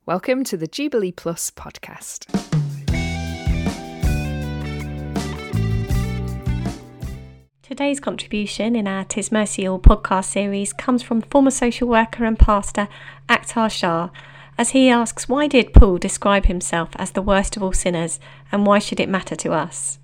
Welcome to the Jubilee Plus podcast. Today's contribution in our 'Tis Mercy All podcast series comes from former social worker and pastor Akhtar Shah, as he asks, why did Paul describe himself as the worst of all sinners, and why should it matter to us?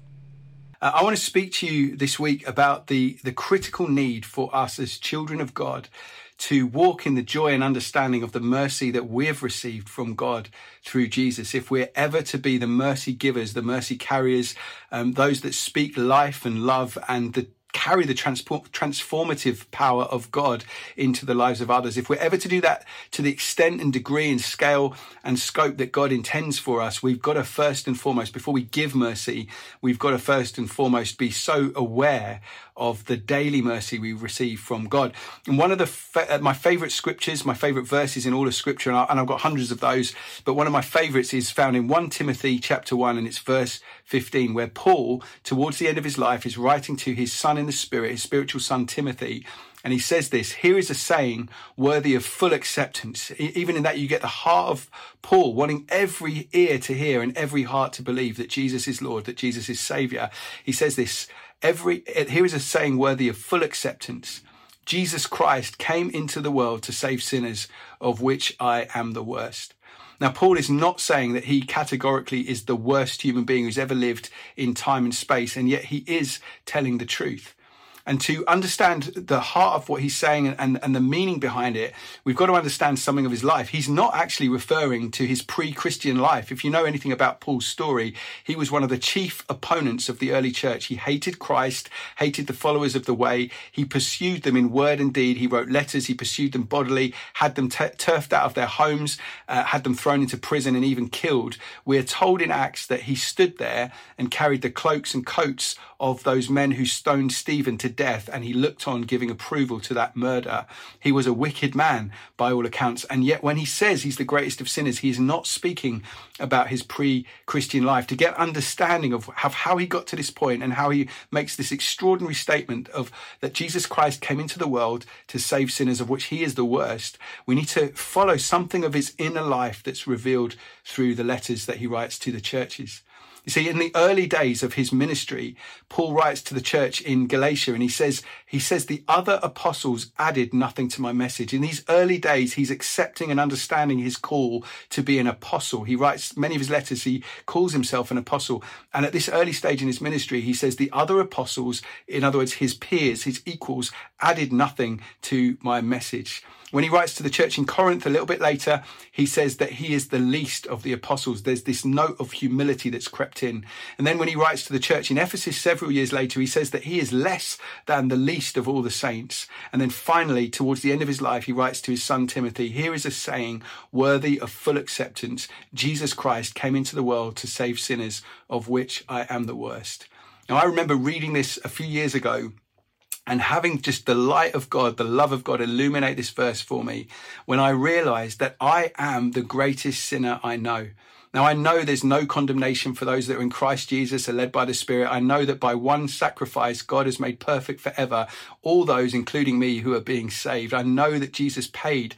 I want to speak to you this week about the critical need for us as children of God to walk in the joy and understanding of the mercy that we have received from God through Jesus. If we're ever to be the mercy givers, the mercy carriers, those that speak life and love and carry the transformative power of God into the lives of others. If we're ever to do that to the extent and degree and scale and scope that God intends for us, we've got to first and foremost, before we give mercy, we've got to first and foremost be so aware of the daily mercy we receive from God. And one of my favorite scriptures, my favorite verses in all of scripture, and I've got hundreds of those, but one of my favorites is found in 1 Timothy chapter 1, and it's verse 15, where Paul, towards the end of his life, is writing to his son in the Spirit, his spiritual son Timothy. And he says this: here is a saying worthy of full acceptance. Even in that, you get the heart of Paul wanting every ear to hear and every heart to believe that Jesus is Lord, that Jesus is Saviour. He says this: here is a saying worthy of full acceptance. Jesus Christ came into the world to save sinners, of which I am the worst. Now, Paul is not saying that he categorically is the worst human being who's ever lived in time and space, and yet he is telling the truth. And to understand the heart of what he's saying and the meaning behind it, we've got to understand something of his life. He's not actually referring to his pre-Christian life. If you know anything about Paul's story, he was one of the chief opponents of the early church. He hated Christ, hated the followers of the way. He pursued them in word and deed. He wrote letters. He pursued them bodily, had them turfed out of their homes, had them thrown into prison and even killed. We're told in Acts that he stood there and carried the cloaks and coats of those men who stoned Stephen to death, and he looked on giving approval to that murder. He was a wicked man by all accounts, and yet when he says he's the greatest of sinners, he is not speaking about his pre-Christian life. To get understanding of how he got to this point and how he makes this extraordinary statement of that Jesus Christ came into the world to save sinners, of which he is the worst, we need to follow something of his inner life that's revealed through the letters that he writes to the churches. You see, in the early days of his ministry, Paul writes to the church in Galatia, and he says the other apostles added nothing to my message. In these early days, he's accepting and understanding his call to be an apostle. He writes many of his letters, he calls himself an apostle. And at this early stage in his ministry, he says the other apostles, in other words, his peers, his equals, added nothing to my message. When he writes to the church in Corinth a little bit later, he says that he is the least of the apostles. There's this note of humility that's crept in. And then when he writes to the church in Ephesus several years later, he says that he is less than the least of all the saints. And then finally, towards the end of his life, he writes to his son Timothy, here is a saying worthy of full acceptance. Jesus Christ came into the world to save sinners, of which I am the worst. Now, I remember reading this a few years ago and having just the light of God, the love of God illuminate this verse for me when I realized that I am the greatest sinner I know. Now, I know there's no condemnation for those that are in Christ Jesus, are led by the Spirit. I know that by one sacrifice, God has made perfect forever all those, including me, who are being saved. I know that Jesus paid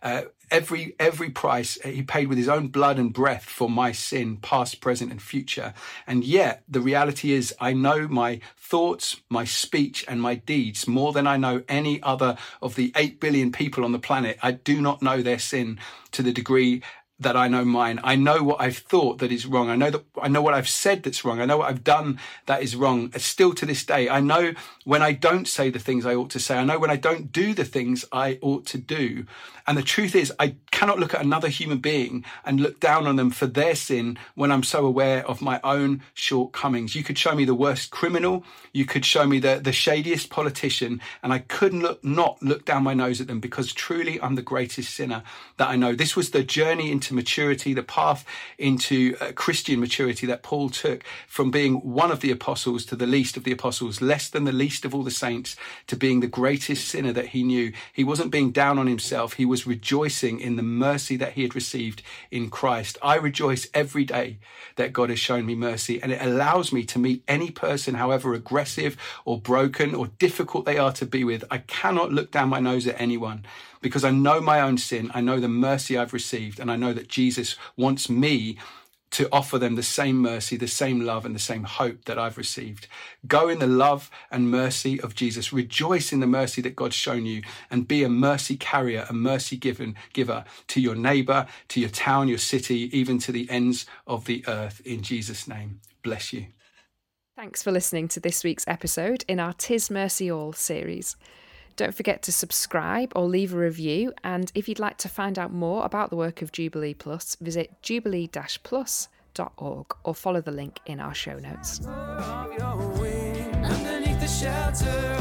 every price. He paid with his own blood and breath for my sin, past, present, and future. And yet the reality is I know my thoughts, my speech, and my deeds more than I know any other of the 8 billion people on the planet. I do not know their sin to the degree that I know mine. I know what I've thought that is wrong. I know what I've said that's wrong. I know what I've done that is wrong. Still to this day, I know when I don't say the things I ought to say. I know when I don't do the things I ought to do. And the truth is, I cannot look at another human being and look down on them for their sin when I'm so aware of my own shortcomings. You could show me the worst criminal. You could show me the shadiest politician, and I couldn't not look down my nose at them, because truly I'm the greatest sinner that I know. This was the journey into maturity, the path into Christian maturity that Paul took, from being one of the apostles to the least of the apostles, less than the least of all the saints, to being the greatest sinner that he knew. He wasn't being down on himself. He was rejoicing in the mercy that he had received in Christ. I rejoice every day that God has shown me mercy, and it allows me to meet any person, however aggressive or broken or difficult they are to be with. I cannot look down my nose at anyone, because I know my own sin. I know the mercy I've received, and I know that Jesus wants me to offer them the same mercy, the same love, and the same hope that I've received. Go in the love and mercy of Jesus. Rejoice in the mercy that God's shown you, and be a mercy carrier, a mercy giver to your neighbour, to your town, your city, even to the ends of the earth. In Jesus' name, bless you. Thanks for listening to this week's episode in our 'Tis Mercy All series. Don't forget to subscribe or leave a review. And if you'd like to find out more about the work of Jubilee Plus, visit jubilee-plus.org or follow the link in our show notes. Underneath the shelter